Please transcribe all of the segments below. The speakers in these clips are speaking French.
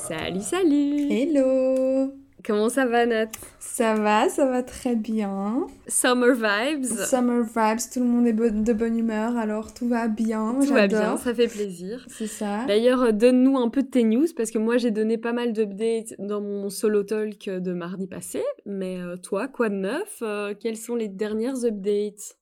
Salut, salut! Hello! Comment ça va, Nat? Ça va très bien. Summer vibes? Summer vibes, tout le monde est de bonne humeur, alors tout va bien, Tout va bien, ça fait plaisir. C'est ça. D'ailleurs, donne-nous un peu de tes news, parce que moi j'ai donné pas mal d'updates dans mon solo talk de mardi passé, mais toi, quoi de neuf? Quelles sont les dernières updates?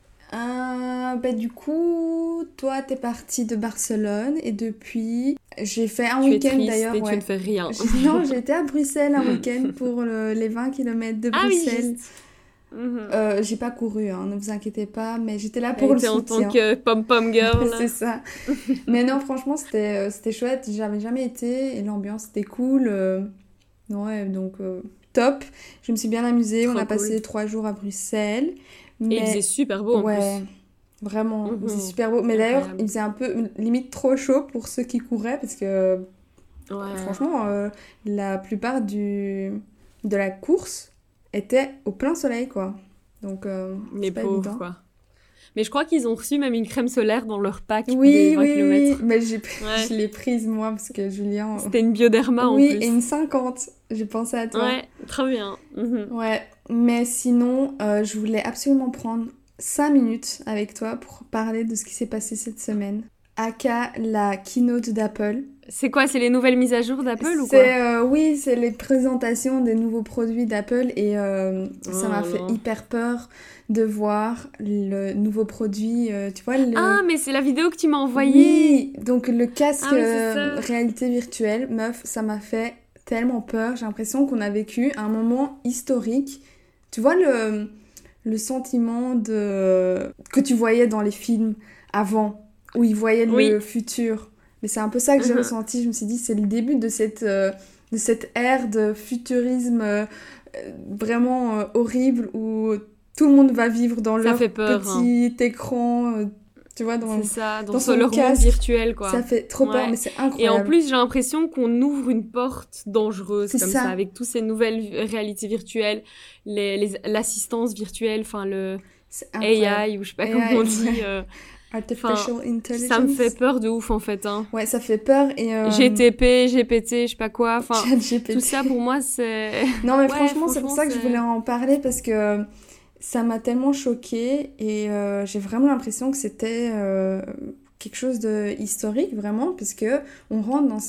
Du coup, toi t'es partie de Barcelone et depuis, j'ai fait un Tu es week-end triste d'ailleurs. et tu ne fais rien. Non, j'étais à Bruxelles un week-end pour les 20 km de Bruxelles. Ah oui, juste. J'ai pas couru, hein, ne vous inquiétez pas, mais j'étais là pour le soutien. En tant que pom-pom girl. C'est ça. Mais non, franchement, c'était chouette. J'avais jamais été et l'ambiance était cool. Ouais, donc top. Je me suis bien amusée. Trop On a cool. passé 3 jours à Bruxelles. Et il faisait super beau en ouais, plus. vraiment, c'est super beau. Mais d'ailleurs, il faisait un peu limite trop chaud pour ceux qui couraient parce que franchement, la plupart de la course était au plein soleil, quoi. Donc, Les c'est pas pauvres, évident. quoi. Mais je crois qu'ils ont reçu même une crème solaire dans leur pack Oui, des 20 oui, km. oui. Mais je l'ai prise, moi, parce que Julien... C'était une Bioderma en Oui, plus. et une 50. J'ai pensé à toi. Ouais, très bien. Ouais, mais sinon, je voulais absolument prendre 5 minutes avec toi pour parler de ce qui s'est passé cette semaine. Aka, la keynote d'Apple. C'est quoi, c'est les nouvelles mises à jour d'Apple ou quoi? Oui, c'est les présentations des nouveaux produits d'Apple et ça m'a fait hyper peur de voir le nouveau produit, tu vois Ah, mais c'est la vidéo que tu m'as envoyée. Oui, donc le casque Ah oui, c'est ça. réalité virtuelle, meuf, ça m'a fait tellement peur. J'ai l'impression qu'on a vécu un moment historique. Tu vois le sentiment que tu voyais dans les films avant, où ils voyaient le futur. Mais c'est un peu ça que j'ai ressenti. Je me suis dit, c'est le début de cette ère de futurisme vraiment horrible où tout le monde va vivre dans leur petit écran, tu vois, dans son leur monde virtuel, quoi. Ça fait trop peur, mais c'est incroyable. Et en plus, j'ai l'impression qu'on ouvre une porte dangereuse c'est comme ça, avec toutes ces nouvelles réalités virtuelles, l'assistance virtuelle, enfin le AI, ou je sais pas comment on dit. Artificial Intelligence. Ça me fait peur de ouf, en fait. Hein. Ouais, ça fait peur. Et GTP, GPT, je sais pas quoi. Enfin, tout ça, pour moi, c'est... Non, mais franchement, c'est pour ça que je voulais en parler, parce que ça m'a tellement choquée. Et j'ai vraiment l'impression que c'était quelque chose de historique, vraiment, parce que on rentre dans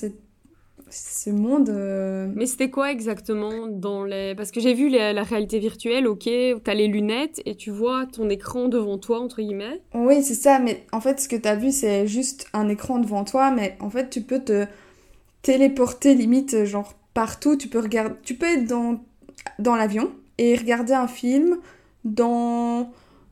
ce monde... Mais c'était quoi exactement Parce que j'ai vu la réalité virtuelle, ok, t'as les lunettes et tu vois ton écran devant toi, entre guillemets. Oui, c'est ça, mais en fait, ce que t'as vu, c'est juste un écran devant toi, mais en fait, tu peux te téléporter limite, genre, partout. Tu peux être dans l'avion et regarder un film dans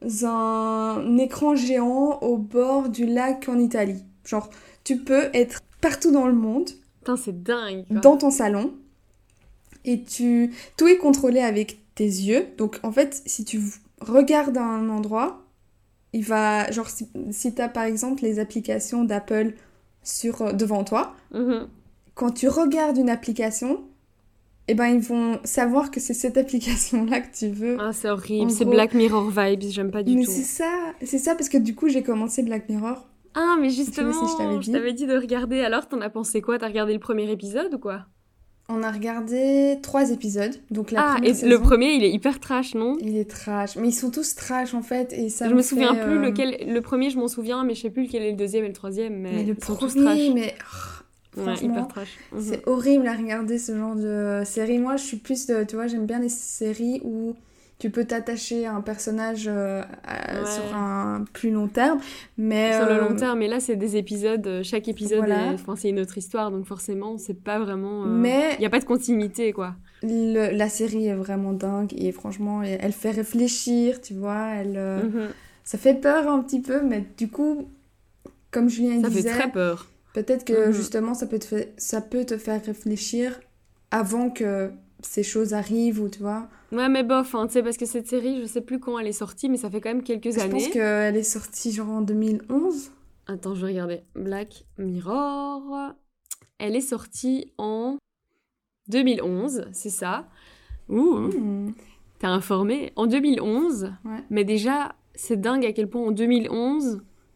un écran géant au bord du lac en Italie. Genre, tu peux être partout dans le monde. Putain, c'est dingue, quoi. Dans ton salon. Et tout est contrôlé avec tes yeux. Donc, en fait, si tu regardes un endroit, il va... Genre, si t'as, par exemple, les applications d'Apple devant toi, quand tu regardes une application, eh ben, ils vont savoir que c'est cette application-là que tu veux. Ah, c'est horrible. C'est Black Mirror vibes. J'aime pas du tout. Mais c'est ça, parce que du coup, j'ai commencé Black Mirror. Ah, mais justement, si je t'avais dit de regarder. Alors, t'en as pensé quoi? T'as regardé le premier épisode ou quoi? On a regardé 3 épisodes. Donc saison, le premier, il est hyper trash, non? Il est trash. Mais ils sont tous trash, en fait. Et ça je me souviens plus lequel... Le premier, je m'en souviens, mais je sais plus lequel est le deuxième et le troisième. Mais le ils sont premier, tous trash. mais... franchement, hyper trash. C'est horrible à regarder ce genre de série. Moi, je suis plus de... Tu vois, j'aime bien les séries où tu peux t'attacher à un personnage sur un plus long terme. Mais, sur le long terme, mais là, c'est des épisodes. Chaque épisode, c'est une autre histoire. Donc forcément, c'est pas vraiment... Mais... Il n'y a pas de continuité, quoi. La série est vraiment dingue. Et franchement, elle fait réfléchir, tu vois. Ça fait peur un petit peu, mais du coup, comme Julien disait... Ça fait très peur. Peut-être que justement, ça peut te faire réfléchir avant que ces choses arrivent, ou tu vois. Ouais, mais bof, hein, tu sais, parce que cette série, je sais plus quand elle est sortie, mais ça fait quand même quelques années. Je pense qu'elle est sortie genre en 2011. Attends, je vais regarder. Black Mirror. Elle est sortie en 2011, c'est ça. Ouh, t'es informée. En 2011, mais déjà, c'est dingue à quel point en 2011...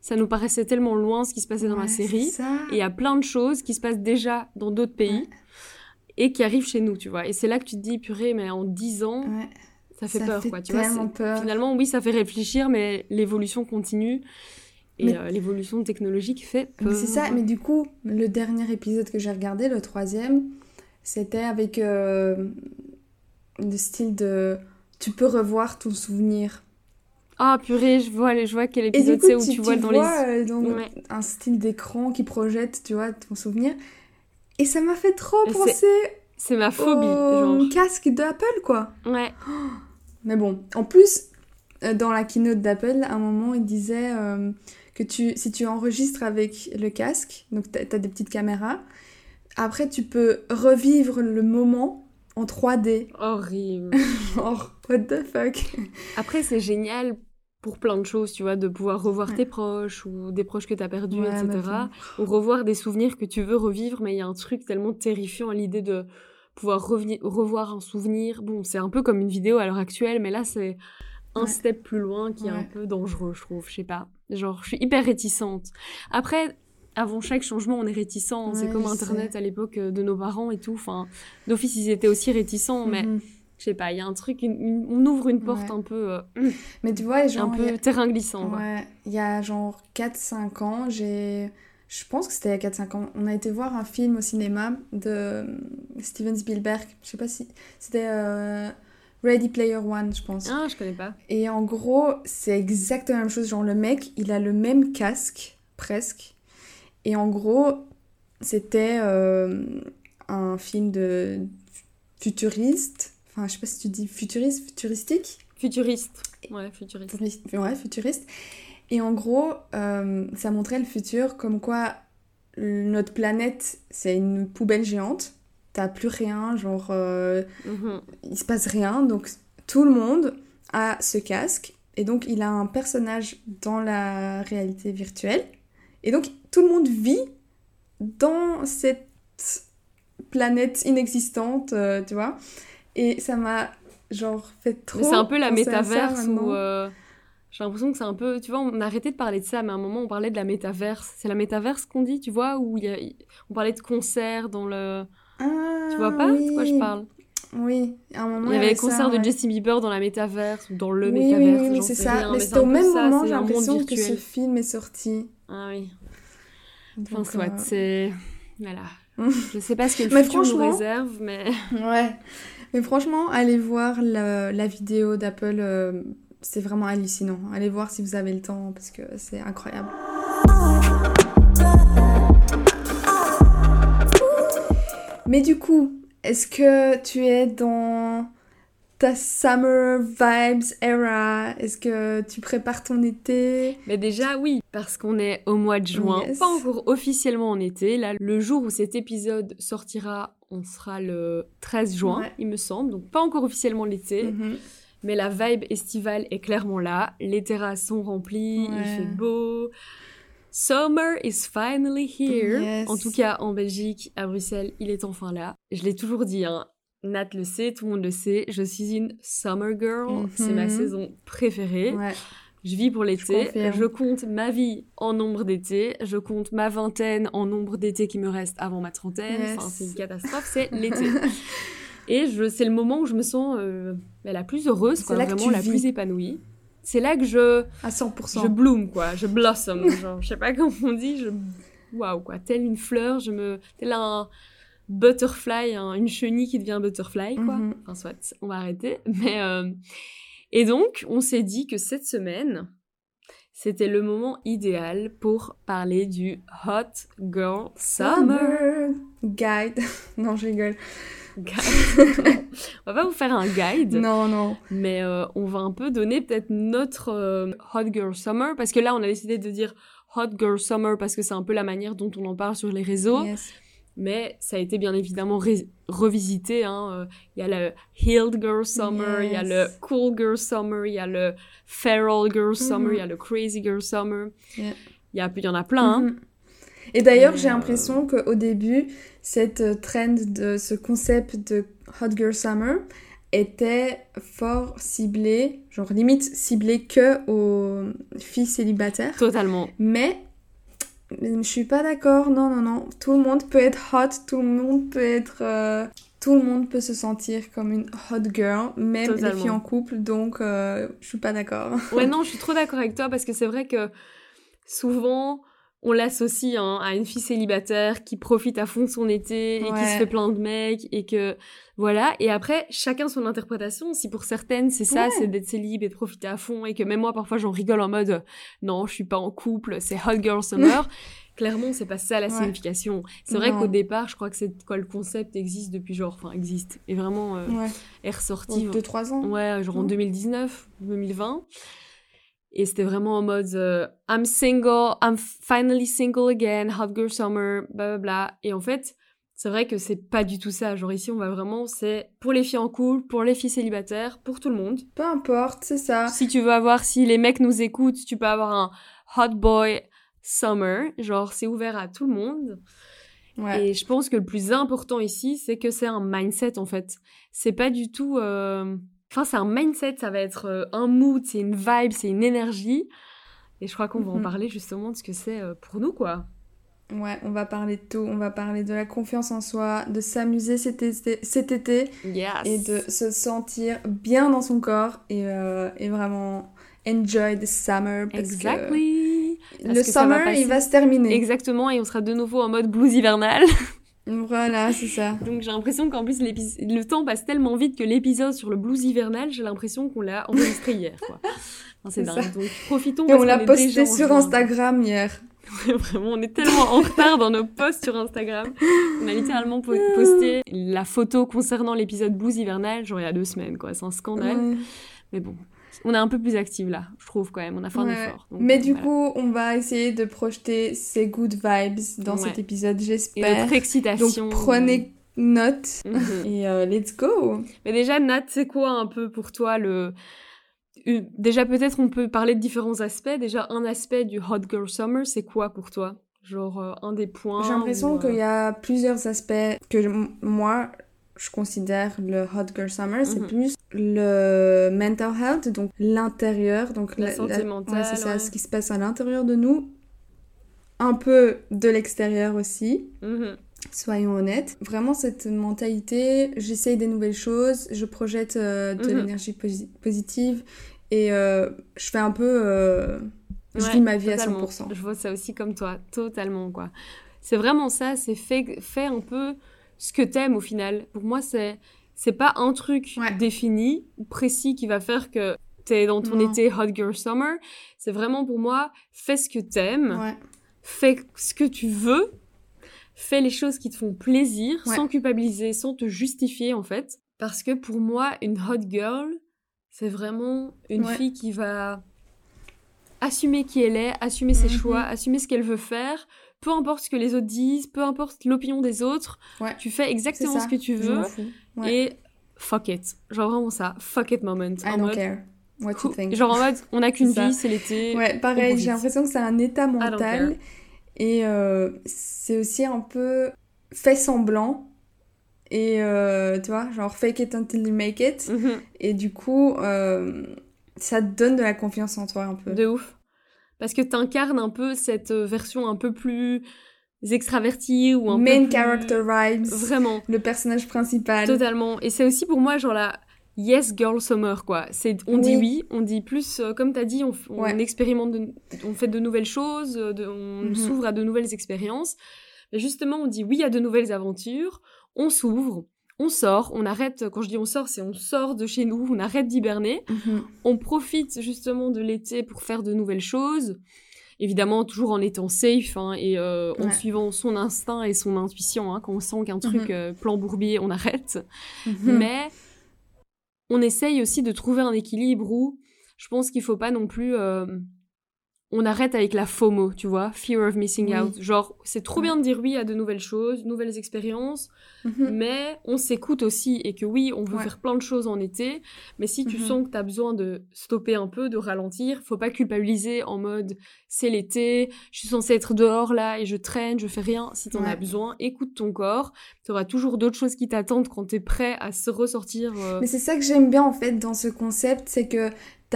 ça nous paraissait tellement loin ce qui se passait dans la série. Et il y a plein de choses qui se passent déjà dans d'autres pays et qui arrivent chez nous, tu vois. Et c'est là que tu te dis, purée, mais en 10 ans, ça fait peur, quoi. Tu vois, peur. Finalement, oui, ça fait réfléchir, mais l'évolution continue. Et l'évolution technologique fait peur. Mais c'est ça, mais du coup, le dernier épisode que j'ai regardé, le 3e, c'était avec le style de... Tu peux revoir ton souvenir. Ah, purée, je vois quel épisode c'est où tu vois dans un style d'écran qui projette, tu vois, ton souvenir. Et ça m'a fait trop penser... C'est ma phobie, au casque d'Apple, quoi. Ouais. Mais bon, en plus, dans la keynote d'Apple, à un moment, il disait que si tu enregistres avec le casque, donc t'as des petites caméras, après tu peux revivre le moment en 3D. Horrible. Genre, what the fuck. Après, c'est génial pour plein de choses, tu vois, de pouvoir revoir tes proches ou des proches que t'as perdus, etc. Ou revoir des souvenirs que tu veux revivre, mais il y a un truc tellement terrifiant à l'idée de pouvoir revoir un souvenir. Bon, c'est un peu comme une vidéo à l'heure actuelle, mais là, c'est un step plus loin qui est un peu dangereux, je trouve, je sais pas. Genre, je suis hyper réticente. Après, avant chaque changement, on est réticent. C'est comme Internet à l'époque de nos parents et tout. Enfin, d'office, ils étaient aussi réticents, mais... Je sais pas, il y a un truc, on ouvre une porte un peu... mais tu vois, genre... Un peu terrain glissant, quoi. Ouais, il y a genre 4-5 ans, je pense que c'était il y a 4-5 ans, on a été voir un film au cinéma de Steven Spielberg. Je sais pas si... C'était Ready Player One, je pense. Ah, je connais pas. Et en gros, c'est exactement la même chose. Genre, le mec, il a le même casque, presque. Et en gros, c'était un film de futuriste... Enfin, je sais pas si tu dis futuristique. Futuriste. Ouais, futuriste. Ouais, futuriste. Et en gros, ça montrait le futur comme quoi notre planète, c'est une poubelle géante. T'as plus rien, genre... il se passe rien. Donc, tout le monde a ce casque. Et donc, il a un personnage dans la réalité virtuelle. Et donc, tout le monde vit dans cette planète inexistante, tu vois. Et ça m'a, genre, fait trop... Mais c'est un peu la métaverse où... j'ai l'impression que c'est un peu... Tu vois, on a arrêté de parler de ça, mais à un moment, on parlait de la métaverse. C'est la métaverse qu'on dit, tu vois, où on parlait de concerts dans le... Ah, tu vois pas de quoi je parle? Oui, à un moment, il y avait les concerts de Justin Bieber dans la métaverse, ou dans le oui, métaverse, oui, c'est ça. Mais c'était au même moment, j'ai l'impression que ce film est sorti. Ah oui. Donc, enfin, soit, c'est... Voilà. Je sais pas ce que le futur nous réserve, mais... Ouais. Mais franchement, allez voir la vidéo d'Apple, c'est vraiment hallucinant. Allez voir si vous avez le temps, parce que c'est incroyable. Mais du coup, est-ce que tu es dans ta summer vibes era? Est-ce que tu prépares ton été? Mais déjà, oui, parce qu'on est au mois de juin, pas encore officiellement en été. Là, le jour où cet épisode sortira, on sera le 13 juin, il me semble. Donc pas encore officiellement l'été, mais la vibe estivale est clairement là. Les terrasses sont remplies, il fait beau. Summer is finally here. Yes. En tout cas, en Belgique, à Bruxelles, il est enfin là. Je l'ai toujours dit, hein. Nat le sait, tout le monde le sait. Je suis une summer girl. C'est ma saison préférée. Ouais. Je vis pour l'été. Je compte ma vie en nombre d'été. Je compte ma vingtaine en nombre d'été qui me reste avant ma trentaine. Yes. Enfin, c'est une catastrophe, c'est l'été. Et c'est le moment où je me sens la plus heureuse, quoi, vraiment la plus épanouie. C'est là que à 100%. Je bloom, quoi. Je blossom. Genre, je sais pas comment on dit. Waouh, quoi. Telle une fleur, tel un butterfly, une chenille qui devient un butterfly, quoi. Enfin, soit, on va arrêter. Mais, et donc, on s'est dit que cette semaine, c'était le moment idéal pour parler du Hot Girl Summer Guide. Non, je rigole. On va pas vous faire un guide. Non. Mais on va un peu donner peut-être notre Hot Girl Summer, parce que là, on a décidé de dire Hot Girl Summer parce que c'est un peu la manière dont on en parle sur les réseaux. Yes. Mais ça a été bien évidemment revisité. Hein. Il y a le Healed Girl Summer, il y a le Cool Girl Summer, il y a le Feral Girl Summer, il y a le Crazy Girl Summer. Il y en a plein. Hein. Et d'ailleurs, j'ai l'impression qu'au début, cette trend de ce concept de Hot Girl Summer était fort ciblé, genre limite ciblé que aux filles célibataires. Totalement. Mais je suis pas d'accord, non. Tout le monde peut être hot, tout le monde peut se sentir comme une hot girl, même les filles en couple, donc je suis pas d'accord. Ouais, non, je suis trop d'accord avec toi parce que c'est vrai que souvent on l'associe à une fille célibataire qui profite à fond de son été et qui se fait plein de mecs et que voilà. Et après, chacun son interprétation. Si pour certaines c'est ça, c'est d'être célib et de profiter à fond et que même moi parfois j'en rigole en mode non, je suis pas en couple, c'est hot girl summer. Clairement, c'est pas ça la signification. C'est vrai qu'au départ, je crois que le concept existe depuis existe et vraiment est ressorti 2-3 ans. Ouais, genre en 2019, 2020. Et c'était vraiment en mode I'm single, I'm finally single again, hot girl summer, blablabla. Et en fait, c'est vrai que c'est pas du tout ça. Genre ici, on va vraiment, c'est pour les filles en couple, pour les filles célibataires, pour tout le monde. Peu importe, c'est ça. Si tu veux avoir, si les mecs nous écoutent, tu peux avoir un hot boy summer. Genre, c'est ouvert à tout le monde. Ouais. Et je pense que le plus important ici, c'est que c'est un mindset, en fait. C'est pas du tout... Enfin, c'est un mindset, ça va être un mood, c'est une vibe, c'est une énergie. Et je crois qu'on va en parler justement de ce que c'est pour nous, quoi. Ouais, on va parler de tout. On va parler de la confiance en soi, de s'amuser cet été et de se sentir bien dans son corps et vraiment enjoy the summer. Parce que le summer, il va se terminer. Exactement, et on sera de nouveau en mode blues hivernal. Voilà, c'est ça. Donc j'ai l'impression qu'en plus le temps passe tellement vite que l'épisode sur le blues hivernal, j'ai l'impression qu'on l'a enregistré hier, quoi. Enfin, c'est dingue. Donc profitons. Et on l'a posté sur Instagram hier. Vraiment, on est tellement en retard dans nos posts sur Instagram. On a littéralement posté la photo concernant l'épisode blues hivernal, genre il y a 2 semaines, quoi. C'est un scandale. Mais bon, on est un peu plus active là, je trouve quand même. On a fait un effort. Donc, mais du coup, on va essayer de projeter ces good vibes dans cet épisode, j'espère. Et notre excitation. Donc prenez note et let's go. Mais déjà, Nat, c'est quoi un peu pour toi Déjà, peut-être on peut parler de différents aspects. Déjà, un aspect du Hot Girl Summer, c'est quoi pour toi? Genre, un des points... J'ai l'impression qu'il y a plusieurs aspects que moi, je considère le Hot Girl Summer. C'est plus le mental health, donc l'intérieur. Donc la santé mentale. Ouais, c'est ça, ce qui se passe à l'intérieur de nous. Un peu de l'extérieur aussi. Soyons honnêtes. Vraiment, cette mentalité, j'essaye des nouvelles choses, je projette de l'énergie positive et je fais un peu... je vis ma vie totalement. À 100%. Je vois ça aussi comme toi, totalement, quoi. C'est vraiment ça, c'est fait un peu ce que t'aimes au final. Pour moi, c'est pas un truc défini ou précis qui va faire que t'es dans ton été Hot Girl Summer. C'est vraiment pour moi, fais ce que t'aimes, fais ce que tu veux, fais les choses qui te font plaisir, sans culpabiliser, sans te justifier, en fait. Parce que pour moi, une hot girl, c'est vraiment une fille qui va assumer qui elle est, assumer ses choix, assumer ce qu'elle veut faire, peu importe ce que les autres disent, peu importe l'opinion des autres, tu fais exactement ce que tu veux, et fuck it. Genre vraiment ça, fuck it moment. I don't care what you think. Genre en mode, on n'a qu'une vie, c'est l'été. Ouais, pareil, j'ai l'impression que c'est un état mental. Et c'est aussi un peu fait semblant. Et tu vois, genre fake it until you make it. Et du coup, ça te donne de la confiance en toi un peu. De ouf. Parce que t'incarnes un peu cette version un peu plus extravertie ou un main peu plus... character vibes. Vraiment. Le personnage principal. Totalement. Et c'est aussi pour moi genre la yes girl summer, quoi. On dit oui, on dit plus, comme t'as dit, on expérimente, on fait de nouvelles choses, on s'ouvre à de nouvelles expériences. Mais justement, on dit oui à de nouvelles aventures, on s'ouvre, on sort, on arrête, quand je dis on sort, c'est on sort de chez nous, on arrête d'hiberner, on profite justement de l'été pour faire de nouvelles choses, évidemment toujours en étant safe, hein, et en suivant son instinct et son intuition, hein, quand on sent qu'un truc plan bourbier, on arrête. Mais on essaye aussi de trouver un équilibre où je pense qu'il faut pas non plus on arrête avec la FOMO, tu vois, Fear of Missing Out. Genre, c'est trop bien de dire oui à de nouvelles choses, nouvelles expériences, mais on s'écoute aussi, et que oui, on veut faire plein de choses en été, mais si tu sens que t'as besoin de stopper un peu, de ralentir, faut pas culpabiliser en mode c'est l'été, je suis censée être dehors là, et je traîne, je fais rien. Si t'en as besoin, écoute ton corps, t'auras toujours d'autres choses qui t'attendent quand t'es prêt à se ressortir. Mais c'est ça que j'aime bien en fait dans ce concept, c'est que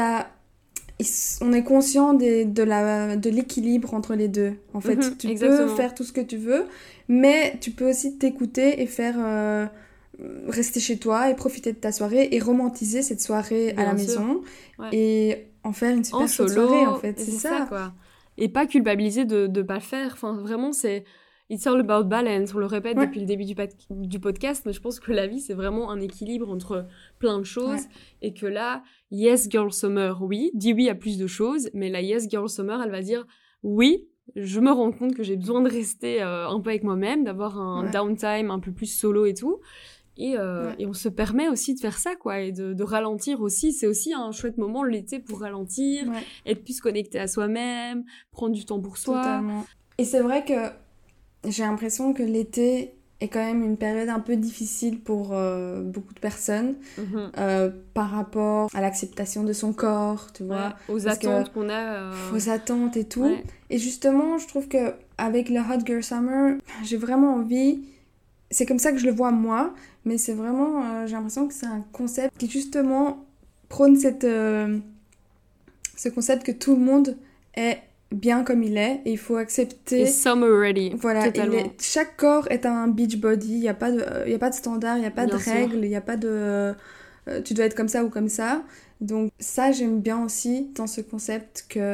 on est conscient de l'équilibre entre les deux. En fait, tu peux faire tout ce que tu veux, mais tu peux aussi t'écouter et faire rester chez toi et profiter de ta soirée et romantiser cette soirée à la maison et en faire une super chouette soirée en fait. C'est ça quoi. Et pas culpabiliser de pas le faire. Enfin, vraiment, c'est it's all about balance. On le répète depuis le début du podcast, mais je pense que la vie, c'est vraiment un équilibre entre plein de choses. Et que là, Yes Girl Summer, oui, dis oui à plus de choses, mais la Yes Girl Summer, elle va dire oui, je me rends compte que j'ai besoin de rester un peu avec moi-même, d'avoir un downtime un peu plus solo et tout. Et on se permet aussi de faire ça, quoi, et de ralentir aussi. C'est aussi un chouette moment, l'été, pour ralentir, être plus connecté à soi-même, prendre du temps pour soi. Totalement. Et c'est vrai que j'ai l'impression que l'été est quand même une période un peu difficile pour beaucoup de personnes par rapport à l'acceptation de son corps, tu vois. Aux attentes qu'on a. Aux attentes et tout. Et justement, je trouve qu'avec le Hot Girl Summer, j'ai vraiment envie... C'est comme ça que je le vois moi, mais c'est vraiment... j'ai l'impression que c'est un concept qui justement prône ce concept que tout le monde est bien comme il est, et il faut accepter... Et summer ready. Voilà, chaque corps est un beach body, il n'y a pas de standard, il n'y a pas de règles, il n'y a pas de... tu dois être comme ça ou comme ça. Donc ça, j'aime bien aussi dans ce concept que,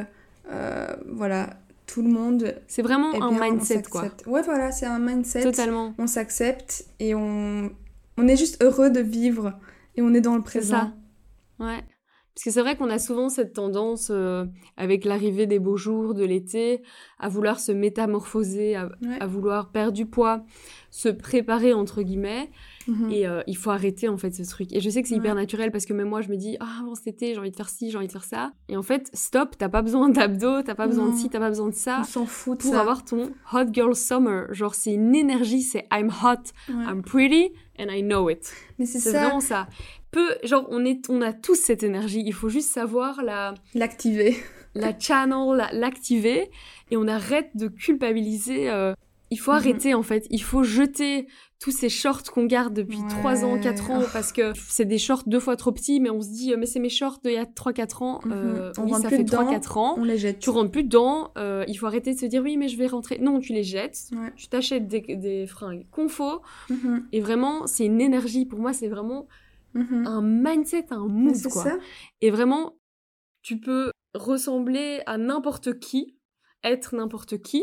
voilà, tout le monde... C'est vraiment un mindset, quoi. Ouais, voilà, c'est un mindset. Totalement. On s'accepte et on est juste heureux de vivre et on est dans le présent. C'est ça. Ouais. Parce que c'est vrai qu'on a souvent cette tendance, avec l'arrivée des beaux jours de l'été, à vouloir se métamorphoser, à vouloir perdre du poids, se préparer, entre guillemets. Et il faut arrêter, en fait, ce truc. Et je sais que c'est hyper naturel, parce que même moi, je me dis « Ah, bon, cet été, j'ai envie de faire ci, j'ai envie de faire ça. » Et en fait, stop, t'as pas besoin d'abdos, t'as pas besoin de ci, t'as pas besoin de ça. On s'en fout de pour ça. Avoir ton Hot Girl Summer. Genre, c'est une énergie, c'est « I'm hot, I'm pretty, and I know it. » Mais c'est ça. vraiment ça. Genre, on a tous cette énergie. Il faut juste savoir l'activer. La channel, l'activer. Et on arrête de culpabiliser. Il faut arrêter, en fait. Il faut jeter tous ces shorts qu'on garde depuis 3 ans, 4 ans, parce que c'est des shorts 2 fois trop petits, mais on se dit, mais c'est mes shorts d'il y a 3-4 ans. Oui, ça fait 3-4 ans. On les jette. Tu rentres plus dedans. Il faut arrêter de se dire, oui, mais je vais rentrer. Non, tu les jettes. Tu t'achètes des fringues confo. Et vraiment, c'est une énergie. Pour moi, c'est vraiment un mindset, un mood, quoi. Ça. Et vraiment, tu peux ressembler à n'importe qui, être n'importe qui,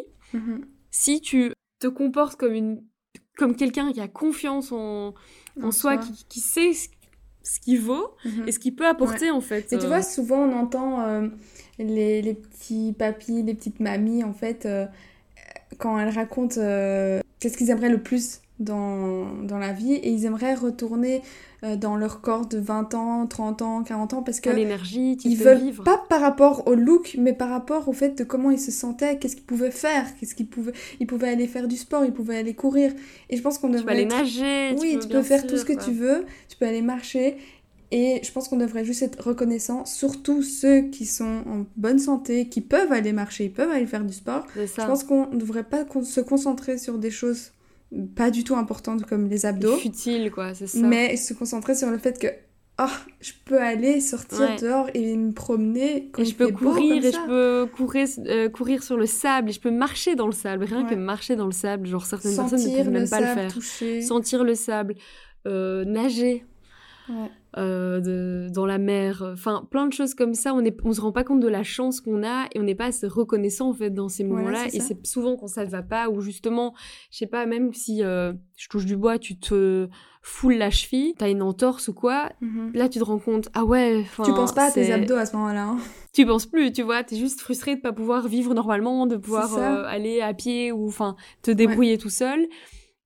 si tu te comportes comme quelqu'un qui a confiance en soi, qui sait ce qu'il vaut et ce qu'il peut apporter, en fait. Et tu vois, souvent on entend les petits papis, les petites mamies, en fait, quand elles racontent qu'est-ce qu'ils aimeraient le plus dans la vie, et ils aimeraient retourner dans leur corps de 20 ans, 30 ans, 40 ans, parce que l'énergie, ils veulent vivre. Pas par rapport au look, mais par rapport au fait de comment ils se sentaient, qu'est-ce qu'ils pouvaient faire, ils pouvaient aller faire du sport, ils pouvaient aller courir, et je pense qu'on devrait... Tu peux aller nager, tu peux faire tout ce que tu veux, tu peux aller marcher, et je pense qu'on devrait juste être reconnaissant, surtout ceux qui sont en bonne santé, qui peuvent aller marcher, ils peuvent aller faire du sport. Je pense qu'on ne devrait pas se concentrer sur des choses pas du tout importantes comme les abdos. Futile, quoi, c'est ça. Mais se concentrer sur le fait que je peux aller sortir dehors et me promener quand je peux courir, et je peux courir sur le sable, et je peux marcher dans le sable, rien que marcher dans le sable, genre certaines personnes ne peuvent même pas le faire. Toucher. Sentir le sable, nager. Dans la mer, enfin plein de choses comme ça. On se rend pas compte de la chance qu'on a, et on n'est pas assez reconnaissant, en fait, dans ces moments-là. Et c'est souvent quand ça ne va pas, ou justement, je sais pas, même si je touche du bois, tu te foules la cheville, t'as une entorse ou quoi, là tu te rends compte, ah ouais, tu penses pas à tes abdos à ce moment-là, hein. Tu penses plus, tu vois, t'es juste frustré de pas pouvoir vivre normalement, de pouvoir aller à pied, ou enfin te débrouiller tout seul.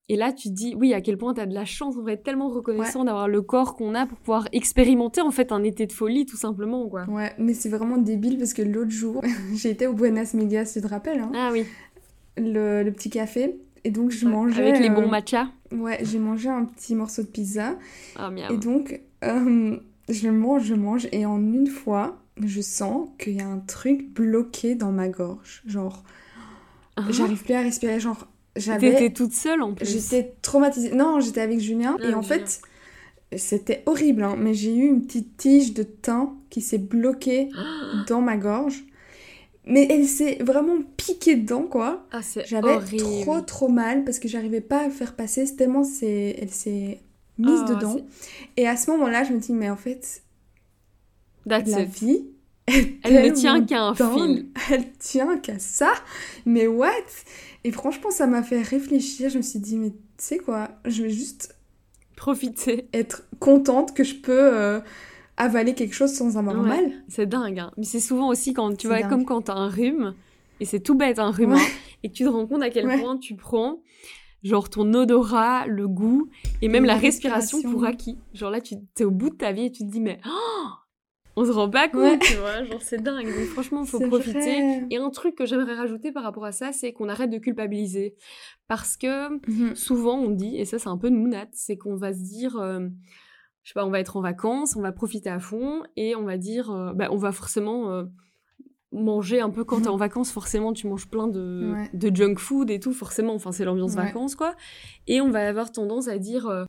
Et là, tu te dis, oui, à quel point t'as de la chance, on va être tellement reconnaissant d'avoir le corps qu'on a pour pouvoir expérimenter, en fait, un été de folie, tout simplement, quoi. Ouais, mais c'est vraiment débile parce que l'autre jour, j'ai été au Buenas Medias, tu te rappelles, hein? Ah oui. Le petit café. Et donc, je mangeais... Avec les bons matchas. Ouais, j'ai mangé un petit morceau de pizza. Ah, miam. Et donc, je mange. Et en une fois, je sens qu'il y a un truc bloqué dans ma gorge. Genre, j'arrive plus à respirer. Genre, T'étais toute seule en plus. J'étais traumatisée. Non, j'étais avec Julien. Et en fait, c'était horrible, hein, mais j'ai eu une petite tige de thym qui s'est bloquée dans ma gorge. Mais elle s'est vraiment piquée dedans, quoi. Ah, c'est J'avais horrible. trop mal parce que j'arrivais pas à le faire passer. Tellement elle s'est mise dedans. Et à ce moment-là, je me dis, mais en fait, la vie, elle ne tient qu'à un fil. Elle tient qu'à ça. Mais what? Et franchement, ça m'a fait réfléchir. Je me suis dit, mais tu sais quoi? Je vais juste profiter. Être contente que je peux avaler quelque chose sans avoir mal. C'est dingue, hein. Mais c'est souvent aussi quand, tu vois, comme quand t'as un rhume, et c'est tout bête, un rhume, hein, et que tu te rends compte à quel point tu prends, genre, ton odorat, le goût, et même la respiration pour acquis. Genre là, t'es au bout de ta vie et tu te dis, mais on se rend pas compte, tu vois, genre c'est dingue. Donc franchement, il faut profiter. Vrai. Et un truc que j'aimerais rajouter par rapport à ça, c'est qu'on arrête de culpabiliser. Parce que souvent, on dit, et ça c'est un peu nous, Nat, c'est qu'on va se dire... je sais pas, on va être en vacances, on va profiter à fond, et on va dire... on va forcément... manger un peu quand t'es en vacances, forcément tu manges plein de junk food et tout, forcément, enfin c'est l'ambiance vacances quoi, et on va avoir tendance à dire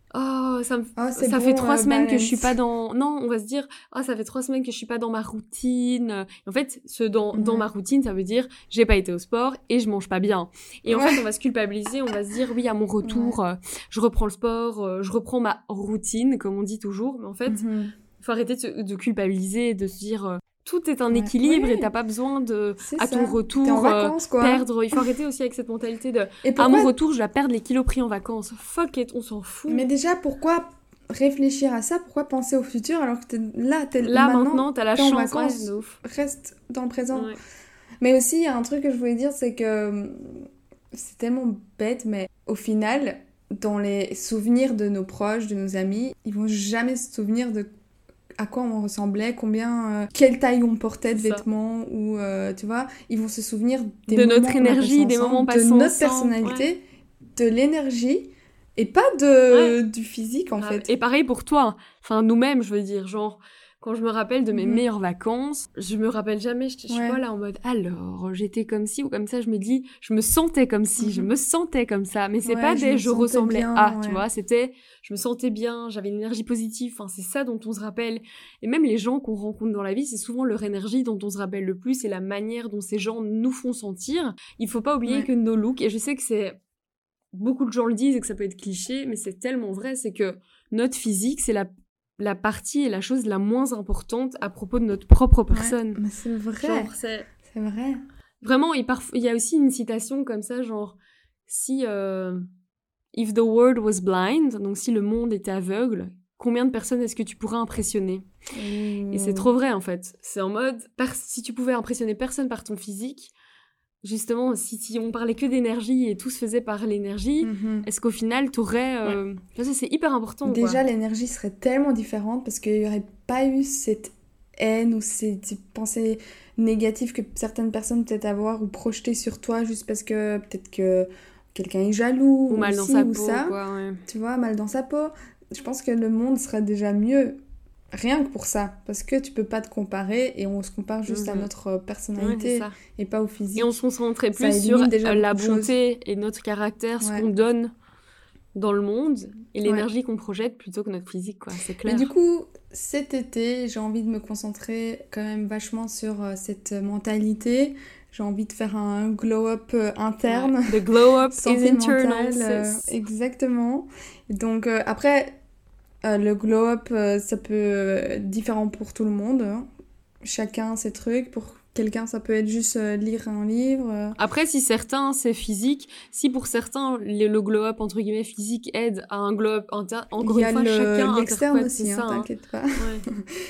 ça fait 3 semaines que je suis pas dans... Non, on va se dire ça fait 3 semaines que je suis pas dans ma routine. En fait, dans ma routine, ça veut dire j'ai pas été au sport et je mange pas bien. Et en fait, on va se culpabiliser, on va se dire oui, à mon retour, je reprends le sport, je reprends ma routine, comme on dit toujours, mais en fait, faut arrêter de culpabiliser et de se dire... tout est un équilibre et t'as pas besoin de, à ton retour, perdre. Il faut arrêter aussi avec cette mentalité de à mon retour, je vais perdre les kilos pris en vacances. Fuck it, on s'en fout. Mais déjà, pourquoi réfléchir à ça? Pourquoi penser au futur alors que t'es là maintenant, t'as la chance. Vacances, reste dans le présent. Ouais. Mais aussi, il y a un truc que je voulais dire, c'est que c'est tellement bête, mais au final, dans les souvenirs de nos proches, de nos amis, ils vont jamais se souvenir de à quoi on ressemblait, quelle taille on portait de vêtements, ou tu vois, ils vont se souvenir de notre énergie, des moments passés ensemble, de notre personnalité, de l'énergie, et pas du physique en fait. Et pareil pour toi, enfin nous-mêmes, je veux dire, genre quand je me rappelle de mes meilleures vacances, je me rappelle jamais, je suis pas là en mode alors j'étais comme ci ou comme ça, je me dis je me sentais comme ci, je me sentais comme ça, mais c'est pas je ressemblais à, tu vois, c'était je me sentais bien, j'avais une énergie positive, enfin c'est ça dont on se rappelle. Et même les gens qu'on rencontre dans la vie, c'est souvent leur énergie dont on se rappelle le plus et la manière dont ces gens nous font sentir. Il faut pas oublier que nos looks, et je sais que c'est beaucoup de gens le disent et que ça peut être cliché, mais c'est tellement vrai, c'est que notre physique, c'est la partie et la chose la moins importante à propos de notre propre personne. Mais c'est vrai. Genre, c'est vrai. Vraiment, il y a aussi une citation comme ça, genre, si... If the world was blind, donc si le monde était aveugle, combien de personnes est-ce que tu pourrais impressionner ? Et c'est trop vrai, en fait. C'est en mode, si tu pouvais impressionner personne par ton physique, justement, si on parlait que d'énergie et tout se faisait par l'énergie, est-ce qu'au final, t'aurais... c'est hyper important, déjà, l'énergie serait tellement différente parce qu'il n'y aurait pas eu cette haine ou ces pensées négatives que certaines personnes peut-être avoir ou projetées sur toi juste parce que peut-être que quelqu'un est jaloux ou mal dans sa peau, quoi, tu vois, mal dans sa peau. Je pense que le monde serait déjà mieux rien que pour ça, parce que tu peux pas te comparer et on se compare juste à notre personnalité et pas au physique. Et on se concentrait plus sur la bonté et notre caractère, ce qu'on donne dans le monde et l'énergie qu'on projette plutôt que notre physique, quoi, c'est clair. Mais du coup, cet été, j'ai envie de me concentrer quand même vachement sur cette mentalité. J'ai envie de faire un glow-up interne. The glow-up is internal. Exactement. Donc après, le glow-up, ça peut être différent pour tout le monde. Hein. Chacun ses trucs. Pour quelqu'un, ça peut être juste lire un livre. Après, si certains, c'est physique. Si pour certains, le glow-up, entre guillemets, physique aide à un glow-up interne. Encore une fois, chacun l'externe interprète aussi, ça. T'inquiète pas.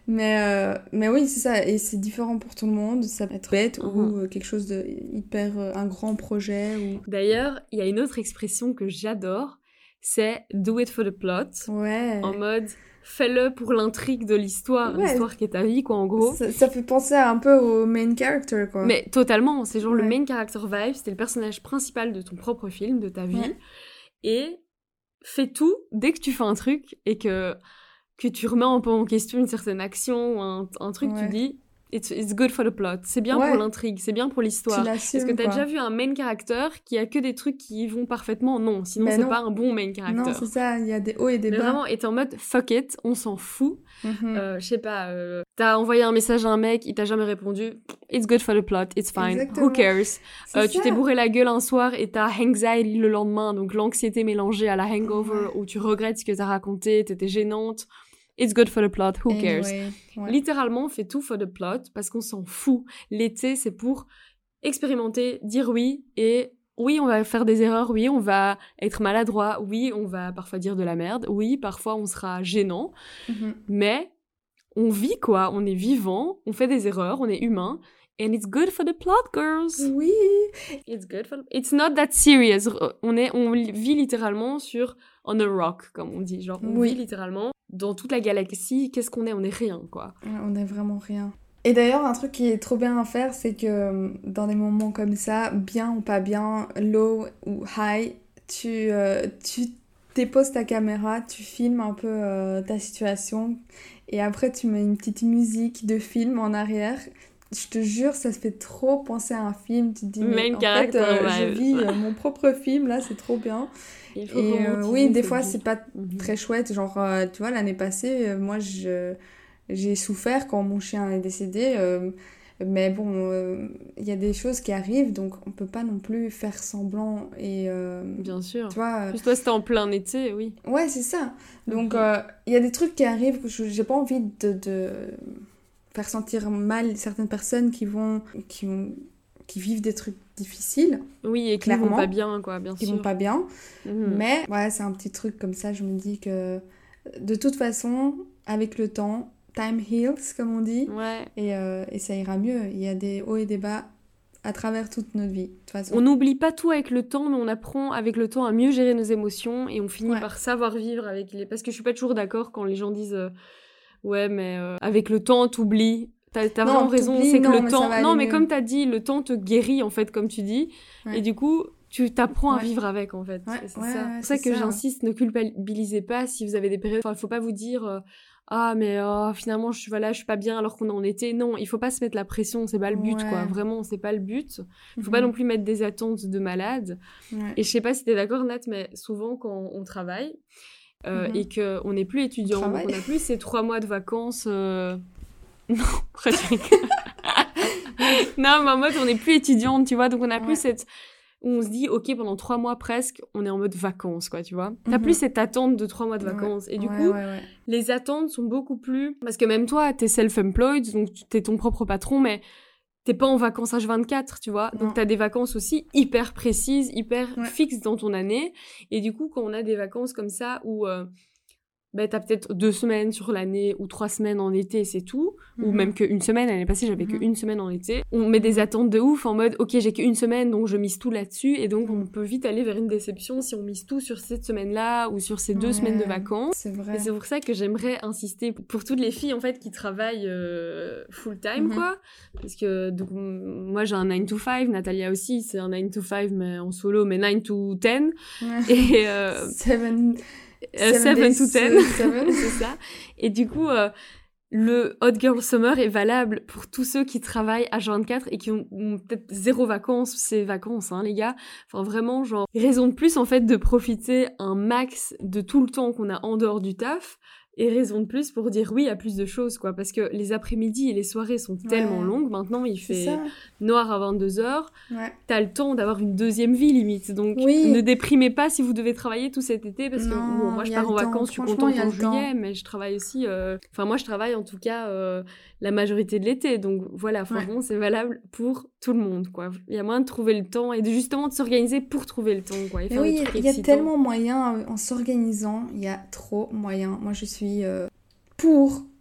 Mais oui, c'est ça. Et c'est différent pour tout le monde. Ça peut être bête ou quelque chose de hyper... un grand projet. Ou... D'ailleurs, il y a une autre expression que j'adore. C'est « do it for the plot ». Ouais. En mode... Fais-le pour l'intrigue de l'histoire, l'histoire qui est ta vie, quoi, en gros. Ça fait penser un peu au main character, quoi. Mais totalement, c'est genre le main character vibe, c'était le personnage principal de ton propre film, de ta vie. Ouais. Et fais tout dès que tu fais un truc et que tu remets un peu en question une certaine action ou un truc, tu dis... It's good for the plot. C'est bien pour l'intrigue, c'est bien pour l'histoire. Est-ce que t'as déjà vu un main character qui a que des trucs qui vont parfaitement? Non, sinon c'est pas un bon main character. Non, c'est ça, il y a des hauts et des bas. Vraiment, et t'es en mode fuck it, on s'en fout. Je sais pas, t'as envoyé un message à un mec, il t'a jamais répondu. It's good for the plot, it's fine. Exactement. Who cares? Tu t'es bourré la gueule un soir et t'as anxiety le lendemain, donc l'anxiété mélangée à la hangover où tu regrettes ce que t'as raconté, t'étais gênante. It's good for the plot, who cares? Littéralement, on fait tout for the plot parce qu'on s'en fout. L'été, c'est pour expérimenter, dire oui, et oui, on va faire des erreurs, oui, on va être maladroit, oui, on va parfois dire de la merde, oui, parfois on sera gênant, mais on vit quoi, on est vivant, on fait des erreurs, on est humain, and it's good for the plot, girls. Oui. It's not that serious. On vit littéralement on a rock, comme on dit, genre on vit littéralement dans toute la galaxie. Qu'est-ce qu'on est? On est rien, quoi. Ouais, on est vraiment rien. Et d'ailleurs, un truc qui est trop bien à faire, c'est que dans des moments comme ça, bien ou pas bien, low ou high, tu déposes ta caméra, tu filmes un peu ta situation, et après tu mets une petite musique de film en arrière. Je te jure, ça se fait trop penser à un film. Tu te dis, mais en fait, je vis mon propre film, là, c'est trop bien. Et oui, des fois, c'est pas très chouette. Genre, tu vois, l'année passée, moi, j'ai souffert quand mon chien est décédé. Mais bon, il y a des choses qui arrivent, donc on peut pas non plus faire semblant. Et, bien sûr. Tu vois, plus toi, c'était en plein été, oui. Ouais, c'est ça. Donc, il y a des trucs qui arrivent que j'ai pas envie de faire sentir mal certaines personnes qui vivent des trucs difficiles. Oui, et qui vont pas bien, quoi, bien sûr. Qui vont pas bien. Mais, ouais, c'est un petit truc comme ça, je me dis que, de toute façon, avec le temps, time heals, comme on dit. Ouais. Et ça ira mieux. Il y a des hauts et des bas à travers toute notre vie, de toute façon. On n'oublie pas tout avec le temps, mais on apprend avec le temps à mieux gérer nos émotions et on finit par savoir vivre avec les... Parce que je suis pas toujours d'accord quand les gens disent... Ouais, mais avec le temps, t'oublies. T'as vraiment raison, c'est que le temps... Non, mais comme t'as dit, le temps te guérit, en fait, comme tu dis. Ouais. Et du coup, tu t'apprends à vivre avec, en fait. Ouais. C'est ça. C'est pour ça que j'insiste, ne culpabilisez pas si vous avez des périodes... Enfin, il faut pas vous dire... mais finalement, je suis pas bien alors qu'on est en été. Non, il faut pas se mettre la pression, c'est pas le but, quoi. Vraiment, c'est pas le but. Il faut pas non plus mettre des attentes de malade. Et je sais pas si t'es d'accord, Nat, mais souvent, quand on travaille... et qu'on n'est plus étudiant, donc on n'a plus ces 3 mois de vacances. Non, pratique. Non, mais en mode, on n'est plus étudiante, tu vois, donc on n'a plus cette. Où on se dit, ok, pendant 3 mois presque, on est en mode vacances, quoi, tu vois. T'as plus cette attente de 3 mois de vacances. Et du coup, les attentes sont beaucoup plus. Parce que même toi, t'es self-employed, donc t'es ton propre patron, mais. T'es pas en vacances H24, tu vois. Donc, t'as des vacances aussi hyper précises, hyper fixes dans ton année. Et du coup, quand on a des vacances comme ça où t'as peut-être 2 semaines sur l'année ou 3 semaines en été, c'est tout. Ou même qu'une semaine. L'année passée, j'avais qu'une semaine en été. On met des attentes de ouf en mode, ok, j'ai qu'une semaine, donc je mise tout là-dessus. Et donc, on peut vite aller vers une déception si on mise tout sur cette semaine-là ou sur ces 2 semaines de vacances. C'est vrai. Et c'est pour ça que j'aimerais insister pour toutes les filles, en fait, qui travaillent full-time, quoi. Parce que, donc, moi, j'ai un 9 to 5. Natalia aussi, c'est un 9 to 5, mais en solo, mais 9 to 10. Et... 7 to 10, c'est ça. Et du coup, le Hot Girl Summer est valable pour tous ceux qui travaillent H24 et qui ont peut-être 0 vacances, ces vacances, hein, les gars. Enfin, vraiment, genre, raison de plus, en fait, de profiter un max de tout le temps qu'on a en dehors du taf. Et raison de plus pour dire oui à plus de choses, quoi. Parce que les après-midi et les soirées sont tellement longues. Maintenant, il fait noir à 22h. T'as le temps d'avoir une deuxième vie, limite. Donc, ne déprimez pas si vous devez travailler tout cet été. Parce que moi, je pars en vacances, je suis contente en juillet. Mais je travaille aussi... Enfin, moi, je travaille en tout cas la majorité de l'été. Donc, voilà, franchement, c'est valable pour tout le monde, quoi. Il y a moyen de trouver le temps et justement de s'organiser pour trouver le temps, quoi. Et faire des trucs il y a tellement moyen en s'organisant. Il y a trop moyen. Moi, je suis pour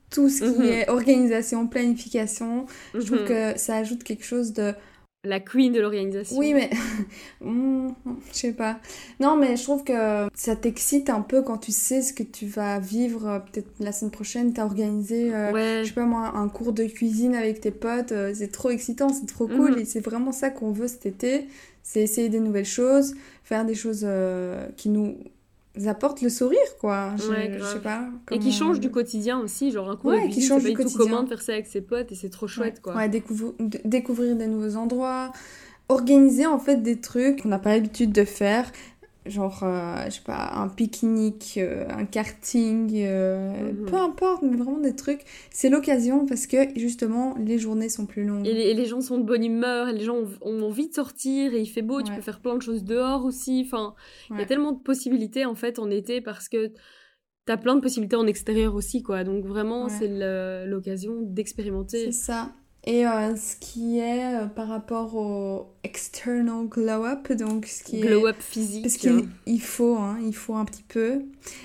tout ce qui est organisation, planification. Je trouve que ça ajoute quelque chose de... La queen de l'organisation. Oui, mais... je sais pas. Non, mais je trouve que ça t'excite un peu quand tu sais ce que tu vas vivre. Peut-être la semaine prochaine, t'as organisé, je sais pas moi, un cours de cuisine avec tes potes. C'est trop excitant, c'est trop cool. Et c'est vraiment ça qu'on veut cet été. C'est essayer des nouvelles choses, faire des choses qui nous apportent le sourire, quoi. Je sais pas. Et qui change du quotidien aussi, genre un cours de cuisine, c'est pas du tout commun de faire ça avec ses potes et c'est trop chouette, quoi. Ouais, découvrir des nouveaux endroits, organiser en fait des trucs qu'on n'a pas l'habitude de faire, genre, je sais pas, un pique-nique, un karting, peu importe, mais vraiment des trucs. C'est l'occasion parce que justement, les journées sont plus longues. Et les gens sont de bonne humeur, et les gens ont envie de sortir, et il fait beau, tu peux faire plein de choses dehors aussi. Enfin, il y a tellement de possibilités en fait en été parce que t'as plein de possibilités en extérieur aussi, quoi. Donc vraiment, c'est l'occasion d'expérimenter. C'est ça. Et ce qui est par rapport au external glow-up, donc ce qui glow-up physique. Parce qu'il faut un petit peu.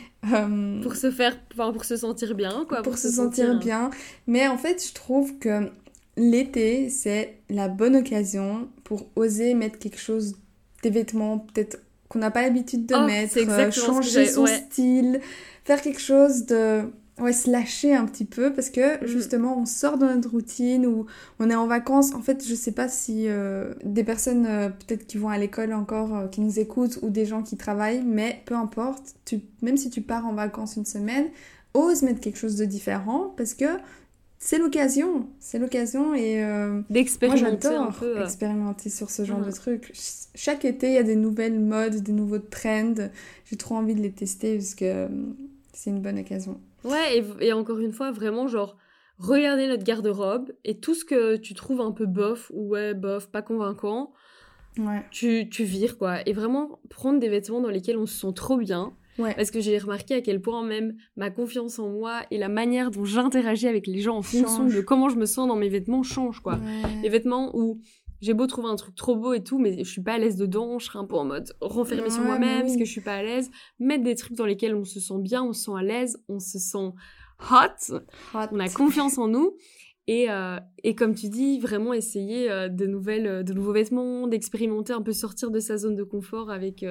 Pour se sentir bien, quoi. Pour se sentir bien. Mais en fait, je trouve que l'été, c'est la bonne occasion pour oser mettre quelque chose, des vêtements peut-être qu'on n'a pas l'habitude de mettre, changer son style, faire quelque chose de... Ouais, se lâcher un petit peu parce que justement on sort de notre routine ou on est en vacances. En fait, je sais pas si des personnes peut-être qui vont à l'école encore qui nous écoutent ou des gens qui travaillent, mais peu importe, même si tu pars en vacances une semaine, ose mettre quelque chose de différent parce que c'est l'occasion et d'expérimenter moi, j'adore un peu, expérimenter sur ce genre de trucs. Chaque été, il y a des nouvelles modes, des nouveaux trends. J'ai trop envie de les tester parce que c'est une bonne occasion. Ouais, et encore une fois, vraiment, genre, regarder notre garde-robe et tout ce que tu trouves un peu bof, ou bof, pas convaincant, tu vires, quoi. Et vraiment, prendre des vêtements dans lesquels on se sent trop bien. Ouais. Parce que j'ai remarqué à quel point même ma confiance en moi et la manière dont j'interagis avec les gens en fonction de comment je me sens dans mes vêtements change, quoi. Ouais. Les vêtements où... J'ai beau trouver un truc trop beau et tout, mais je suis pas à l'aise dedans, je serais un peu en mode renfermée sur moi-même, parce que je suis pas à l'aise. Mettre des trucs dans lesquels on se sent bien, on se sent à l'aise, on se sent hot. On a confiance en nous. Et comme tu dis, vraiment essayer de nouveaux vêtements, d'expérimenter un peu, sortir de sa zone de confort avec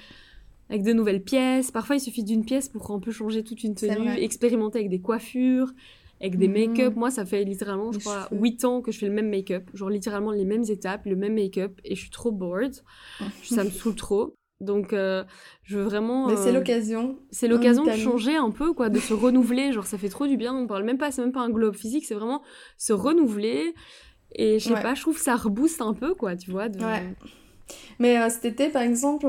de nouvelles pièces. Parfois, il suffit d'une pièce pour un peu changer toute une tenue, expérimenter avec des coiffures, avec des make-up. Moi, ça fait littéralement, je crois, 8 ans que je fais le même make-up. Genre, littéralement, les mêmes étapes, le même make-up. Et je suis trop bored. Ça me saoule trop. Donc, je veux vraiment... Mais c'est l'occasion. C'est l'occasion de changer un peu, quoi, de se renouveler. Genre, ça fait trop du bien. On parle même pas, c'est même pas un globe physique, c'est vraiment se renouveler. Et je sais pas, je trouve que ça rebooste un peu, quoi, tu vois. Mais cet été, par exemple,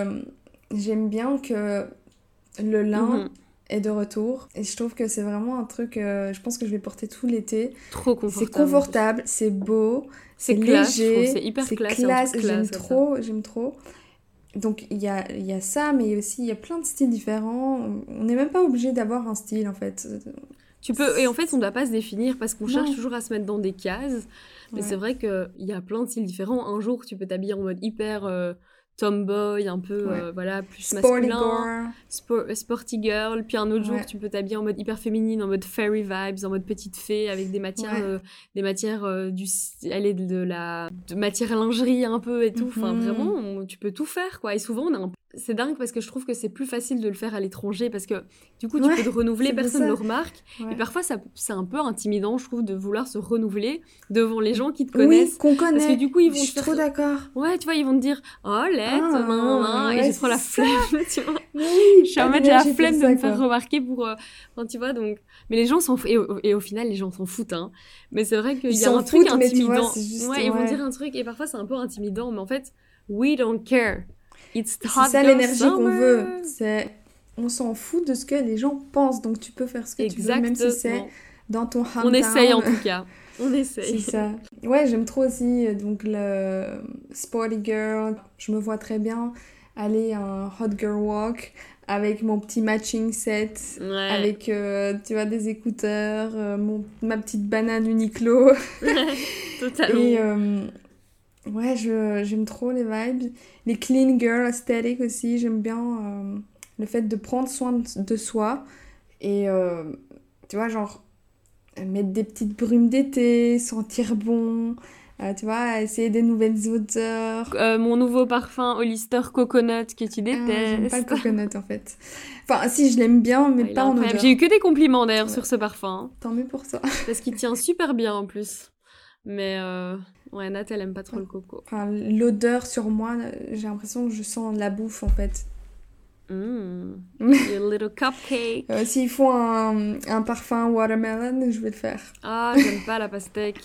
j'aime bien que le lin... est de retour et je trouve que c'est vraiment un truc je pense que je vais porter tout l'été. Trop confortable. C'est confortable, c'est beau, c'est classe, léger, c'est hyper classe, j'aime trop. Donc il y a ça, mais aussi il y a plein de styles différents. On n'est même pas obligé d'avoir un style en fait. Tu peux, et en fait on ne doit pas se définir parce qu'on cherche toujours à se mettre dans des cases, mais c'est vrai qu'il y a plein de styles différents. Un jour tu peux t'habiller en mode hyper tomboy, un peu plus masculin, sporty girl, puis un autre jour tu peux t'habiller en mode hyper féminine, en mode fairy vibes, en mode petite fée, avec des matières de matière lingerie un peu et tout. Enfin vraiment tu peux tout faire, quoi. Et souvent c'est dingue parce que je trouve que c'est plus facile de le faire à l'étranger parce que du coup tu peux te renouveler, personne ne le remarque. Et parfois c'est un peu intimidant, je trouve, de vouloir se renouveler devant les gens qui te connaissent. Oui, qu'on connaît. Parce que du coup ils vont je suis trop d'accord. Ouais, tu vois, ils vont te dire oh et j'ai trop la flemme, tu vois. Oui, je suis en mode j'ai la flemme de me faire remarquer pour tu vois, donc mais les gens s'en foutent et au final les gens s'en foutent, hein. Mais c'est vrai qu'il y a un truc intimidant. Ils vont dire un truc et parfois c'est un peu intimidant, mais en fait we don't care. C'est ça l'énergie qu'on veut. On s'en fout de ce que les gens pensent, donc tu peux faire ce que tu veux, même si c'est dans ton hometown. On essaye en tout cas. On essaye. C'est ça. Ouais, j'aime trop aussi donc le sporty girl. Je me vois très bien aller à un hot girl walk avec mon petit matching set, avec tu vois des écouteurs, ma petite banane Uniqlo. Totalement. Et ouais, j'aime trop les vibes. Les clean girl aesthetic aussi, j'aime bien le fait de prendre soin de soi. Et tu vois, genre, mettre des petites brumes d'été, sentir bon, tu vois, essayer des nouvelles odeurs. Mon nouveau parfum Hollister Coconut que tu détestes. J'aime pas le coconut en fait. Enfin, si, je l'aime bien, mais pas en odeur. J'ai eu que des compliments d'ailleurs sur ce parfum. Tant mieux pour ça. Parce qu'il tient super bien en plus. Mais ouais, Nat, elle aime pas trop le coco. Enfin, l'odeur sur moi, j'ai l'impression que je sens la bouffe en fait. Your little cupcake. S'il faut un parfum watermelon, je vais le faire. Ah, j'aime pas la pastèque.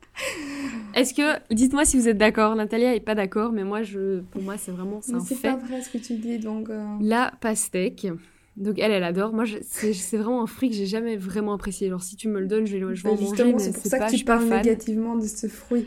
Est-ce que, dites-moi si vous êtes d'accord, Natalia est pas d'accord, mais moi, pour moi, c'est vraiment un fait. C'est pas vrai ce que tu dis, donc... La pastèque, donc elle adore. Moi, c'est vraiment un fruit que j'ai jamais vraiment apprécié. Alors, si tu me le donnes, je vais en manger, mais c'est pour ça que tu parles négativement de ce fruit.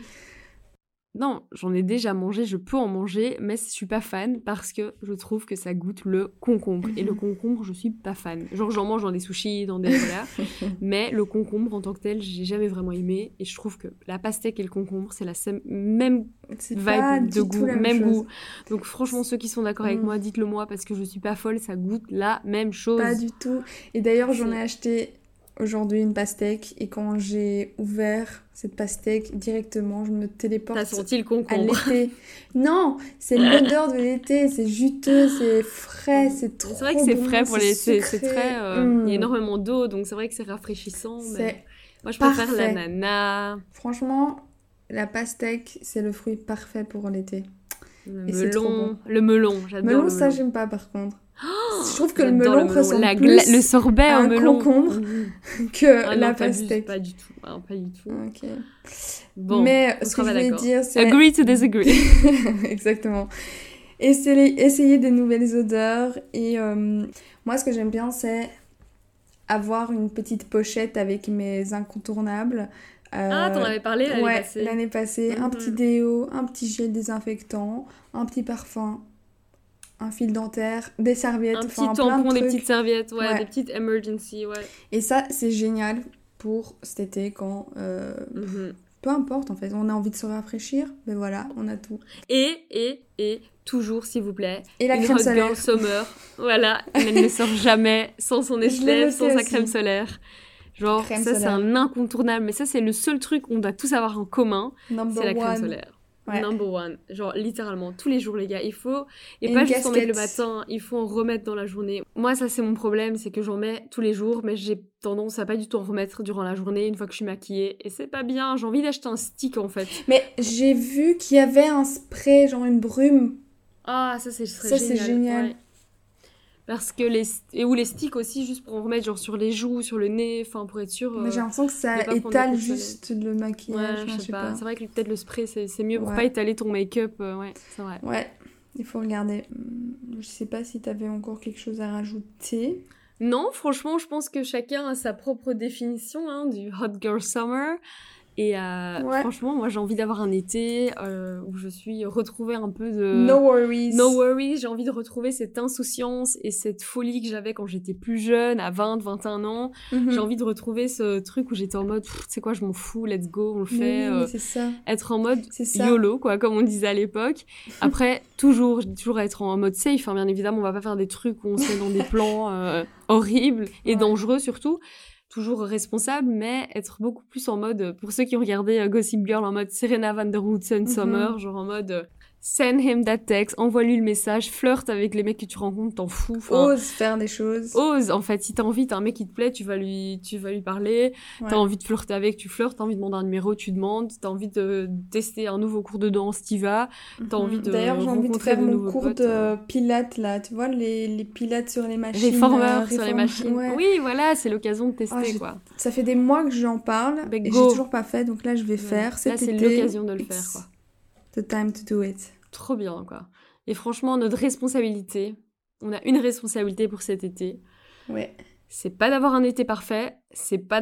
Non, j'en ai déjà mangé, je peux en manger, mais je suis pas fan parce que je trouve que ça goûte le concombre. Et le concombre, je suis pas fan. Genre, j'en mange dans des sushis, dans des... voilà. Mais le concombre, en tant que tel, j'ai jamais vraiment aimé. Et je trouve que la pastèque et le concombre, c'est la même vibe de goût, même goût. Donc franchement, ceux qui sont d'accord avec moi, dites-le moi parce que je suis pas folle, ça goûte la même chose. Pas du tout. Et d'ailleurs, j'en ai acheté... aujourd'hui une pastèque et quand j'ai ouvert cette pastèque directement je me téléporte. T'as senti le concombre? À l'été. Non, c'est l'odeur de l'été, c'est juteux, c'est frais, c'est trop bon. C'est vrai que c'est frais pour les... c'est très... il y a énormément d'eau donc c'est vrai que c'est rafraîchissant. Mais... moi je préfère l'ananas. Franchement, la pastèque c'est le fruit parfait pour l'été. Le melon, j'adore. Melon, ça j'aime pas par contre. Je trouve que le melon ressemble plus le sorbet à un melon concombre que la pastèque. Pas du tout. Pas du tout. Ok. Bon, mais ce que je voulais dire, c'est... Agree to disagree. Exactement. Essayer des nouvelles odeurs. Et moi, ce que j'aime bien, c'est avoir une petite pochette avec mes incontournables. T'en avais parlé l'année passée. L'année passée. Un petit déo, un petit gel désinfectant, un petit parfum, un fil dentaire, des serviettes, un petit tampon, des petites serviettes, des petites emergency, Et ça, c'est génial pour cet été quand... peu importe, en fait, on a envie de se rafraîchir, mais voilà, on a tout. Et toujours, s'il vous plaît, et la crème solaire. Girl Summer, voilà, elle ne sort jamais sans son SPF, sans sa crème solaire. Genre, ça, c'est un incontournable, mais ça, c'est le seul truc qu'on doit tous avoir en commun, c'est la crème solaire. Number one, genre littéralement tous les jours les gars, il faut, et pas juste en mettre le matin, il faut en remettre dans la journée. Moi ça c'est mon problème, c'est que j'en mets tous les jours mais j'ai tendance à pas du tout en remettre durant la journée une fois que je suis maquillée et c'est pas bien, j'ai envie d'acheter un stick en fait. Mais j'ai vu qu'il y avait un spray, genre une brume. Ah ça c'est génial. Ouais. Parce que les sticks aussi, juste pour en remettre genre sur les joues, sur le nez, enfin pour être sûr. Mais j'ai l'impression que ça étale juste le maquillage. Ouais, je sais pas. C'est vrai que peut-être le spray c'est mieux pour pas étaler ton make-up. Ouais, c'est vrai. Ouais, il faut regarder. Je sais pas si t'avais encore quelque chose à rajouter. Non, franchement, je pense que chacun a sa propre définition du Hot Girl Summer. Et franchement, moi j'ai envie d'avoir un été où je suis retrouvée un peu de... No worries. J'ai envie de retrouver cette insouciance et cette folie que j'avais quand j'étais plus jeune, à 20, 21 ans. J'ai envie de retrouver ce truc où j'étais en mode, tu sais quoi, je m'en fous, let's go, on le fait. C'est ça. Être en mode YOLO, quoi, comme on disait à l'époque. Après, toujours être en mode safe, hein, bien évidemment, on va pas faire des trucs où on se met dans des plans horribles et dangereux surtout. Toujours responsable, mais être beaucoup plus en mode, pour ceux qui ont regardé Gossip Girl, en mode Serena van der Woodsen Summer, genre en mode send him that text, envoie-lui le message, flirte avec les mecs que tu rencontres, t'en fous. Ose faire des choses. Ose, en fait, si t'as envie, t'as un mec qui te plaît, tu vas lui parler, t'as envie de flirter avec, tu flirtes, t'as envie de demander un numéro, tu demandes, t'as envie de tester un nouveau cours de danse, t'y vas, t'as envie de D'ailleurs, j'ai envie de faire mon cours de pilates, là, tu vois, les pilates sur les machines. Réformeurs sur les machines. Ouais. Oui, voilà, c'est l'occasion de tester, quoi. Ça fait des mois que j'en parle, et j'ai toujours pas fait, donc là, je vais faire cet été. Là, c'est l'occasion de le faire, quoi. The time to do it. Trop bien, quoi. Et franchement, notre responsabilité, on a une responsabilité pour cet été. Ouais. C'est pas d'avoir un été parfait, c'est pas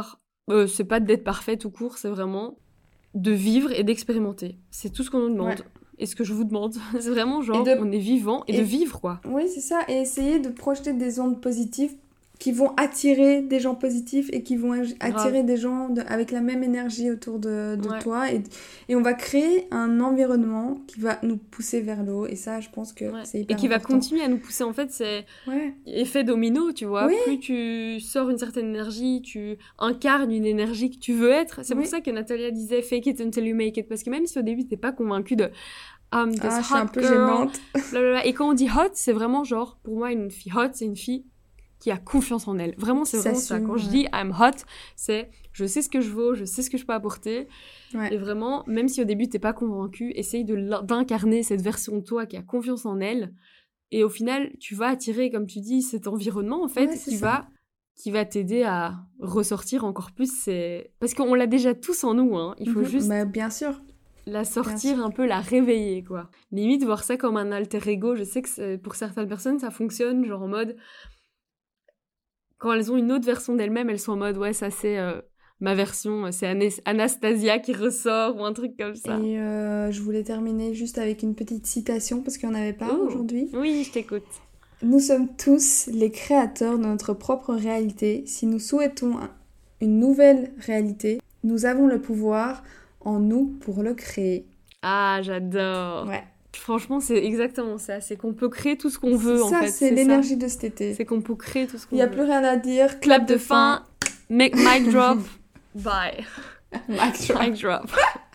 d'être parfait tout court, c'est vraiment de vivre et d'expérimenter. C'est tout ce qu'on nous demande. Ouais. Et ce que je vous demande, c'est vraiment genre, on est vivant et de vivre, quoi. Oui, c'est ça. Et essayer de projeter des ondes positives qui vont attirer des gens positifs et qui vont attirer des gens avec la même énergie autour de toi. Et on va créer un environnement qui va nous pousser vers le haut. Et ça, je pense que c'est hyper important. Et qui va continuer à nous pousser. En fait, c'est effet domino, tu vois. Plus tu sors une certaine énergie, tu incarnes une énergie que tu veux être. C'est pour ça que Natalia disait « fake it until you make it ». Parce que même si au début, t'es pas convaincu de « je suis un peu gênante ». Et quand on dit « hot », c'est vraiment genre, pour moi, une fille hot, c'est une fille qui a confiance en elle. Vraiment, c'est vraiment ça. Quand je dis I'm hot, c'est je sais ce que je vaux, je sais ce que je peux apporter. Et vraiment, même si au début t'es pas convaincu, essaye d'incarner cette version de toi qui a confiance en elle. Et au final, tu vas attirer, comme tu dis, cet environnement en fait qui va t'aider à ressortir encore plus. Parce qu'on l'a déjà tous en nous. Hein. Il faut juste bien sûr. La sortir un peu, la réveiller quoi. Limite voir ça comme un alter ego. Je sais que pour certaines personnes ça fonctionne, genre en mode quand elles ont une autre version d'elles-mêmes, elles sont en mode, ça c'est ma version, c'est Anastasia qui ressort ou un truc comme ça. Et je voulais terminer juste avec une petite citation parce qu'il n'y en avait pas aujourd'hui. Oui, je t'écoute. Nous sommes tous les créateurs de notre propre réalité. Si nous souhaitons une nouvelle réalité, nous avons le pouvoir en nous pour le créer. Ah, j'adore. Ouais. Franchement, c'est exactement ça. C'est qu'on peut créer tout ce qu'on veut, en fait. C'est l'énergie de cet été. C'est qu'on peut créer tout ce qu'on veut. Il n'y a plus rien à dire. Clap de fin. Mic drop. Bye. Mic drop.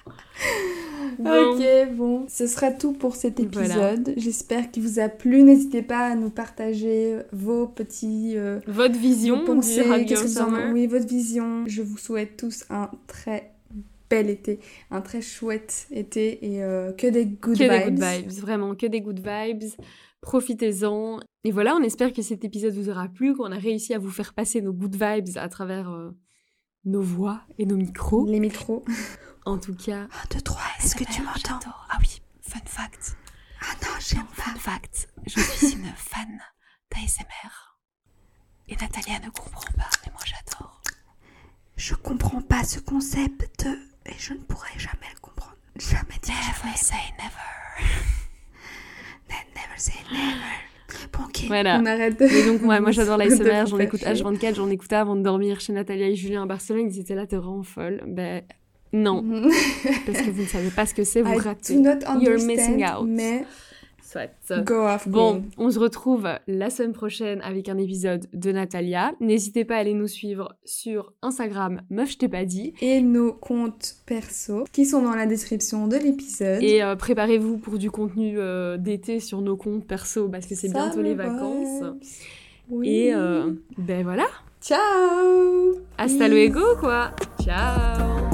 Ok, bon. Ce sera tout pour cet épisode. Voilà. J'espère qu'il vous a plu. N'hésitez pas à nous partager vos petits... votre vision vos pensées, oui, votre vision. Je vous souhaite tous un très bel été, un très chouette été et que des good vibes. Que des good vibes, vraiment, que des good vibes. Profitez-en. Et voilà, on espère que cet épisode vous aura plu, qu'on a réussi à vous faire passer nos good vibes à travers nos voix et nos micros. Les micros. En tout cas... 1, 2, 3, est-ce que tu m'entends? Ah oui, fun fact. Ah non, j'aime pas. Fun fact, je suis une fan d'ASMR. Et Natalia ne comprend pas, mais moi j'adore. Je comprends pas ce concept et je ne pourrai jamais le comprendre. Jamais dire never jamais. Say never. Never say never. Bon, ok, voilà. On arrête de... Et donc, moi j'adore l'ASMR, j'en écoute H24, j'en écoutais avant de dormir chez Natalia et Julien à Barcelone, ils étaient là, t'es vraiment folle. Ben, non. Parce que vous ne savez pas ce que c'est, vous ratez. You're missing out. Mais... Soit. Go off. Bon, on se retrouve la semaine prochaine avec un épisode de Natalia. N'hésitez pas à aller nous suivre sur Instagram, Meuf je t'ai pas dit. Et nos comptes perso qui sont dans la description de l'épisode. Et préparez-vous pour du contenu d'été sur nos comptes perso parce que c'est bientôt les vacances. Oui. Et ben voilà. Ciao. Hasta luego quoi. Ciao.